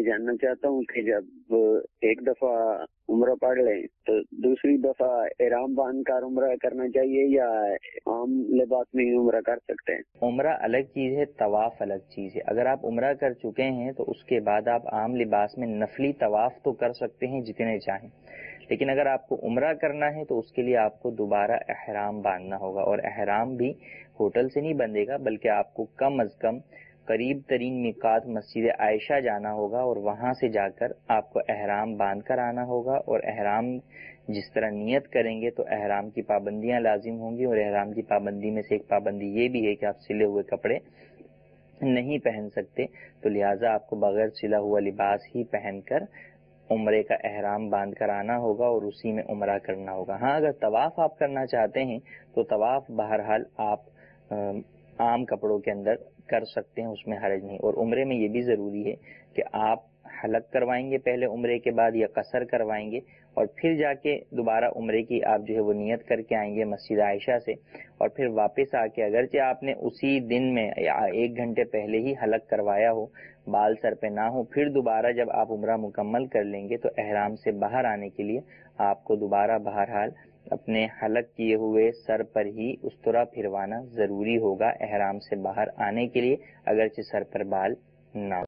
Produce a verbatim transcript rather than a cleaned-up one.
یہ جاننا چاہتا ہوں کہ جب ایک دفعہ عمرہ پڑھ لیں تو دوسری دفعہ احرام باندھ کر عمرہ کرنا چاہیے یا عام لباس میں ہی عمرہ کر سکتے ہیں؟ عمرہ الگ چیز ہے، طواف الگ چیز ہے۔ اگر آپ عمرہ کر چکے ہیں تو اس کے بعد آپ عام لباس میں نفلی طواف تو کر سکتے ہیں جتنے چاہیں، لیکن اگر آپ کو عمرہ کرنا ہے تو اس کے لیے آپ کو دوبارہ احرام باندھنا ہوگا، اور احرام بھی ہوٹل سے نہیں بندھے گا بلکہ آپ کو کم از کم قریب ترین میقات مسجد عائشہ جانا ہوگا اور وہاں سے جا کر آپ کو احرام باندھ کر آنا ہوگا، اور احرام جس طرح نیت کریں گے تو احرام کی پابندیاں لازم ہوں گی، اور احرام کی پابندی میں سے ایک پابندی یہ بھی ہے کہ آپ سلے ہوئے کپڑے نہیں پہن سکتے، تو لہٰذا آپ کو بغیر سلا ہوا لباس ہی پہن کر عمرے کا احرام باندھ کر آنا ہوگا اور اسی میں عمرہ کرنا ہوگا۔ ہاں اگر طواف آپ کرنا چاہتے ہیں تو طواف بہرحال آپ عام کپڑوں کے اندر کر سکتے ہیں، اس میں حرج نہیں۔ اور عمرے میں یہ بھی ضروری ہے کہ آپ حلق کروائیں گے پہلے عمرے کے بعد یا قصر کروائیں گے، اور پھر جا کے دوبارہ عمرے کی آپ جو ہے وہ نیت کر کے آئیں گے مسجد عائشہ سے، اور پھر واپس آ کے اگرچہ آپ نے اسی دن میں یا ایک گھنٹے پہلے ہی حلق کروایا ہو، بال سر پہ نہ ہو، پھر دوبارہ جب آپ عمرہ مکمل کر لیں گے تو احرام سے باہر آنے کے لیے آپ کو دوبارہ بہرحال اپنے حلق کیے ہوئے سر پر ہی استرا پھروانا ضروری ہوگا احرام سے باہر آنے کے لیے، اگرچہ سر پر بال نہ ہو۔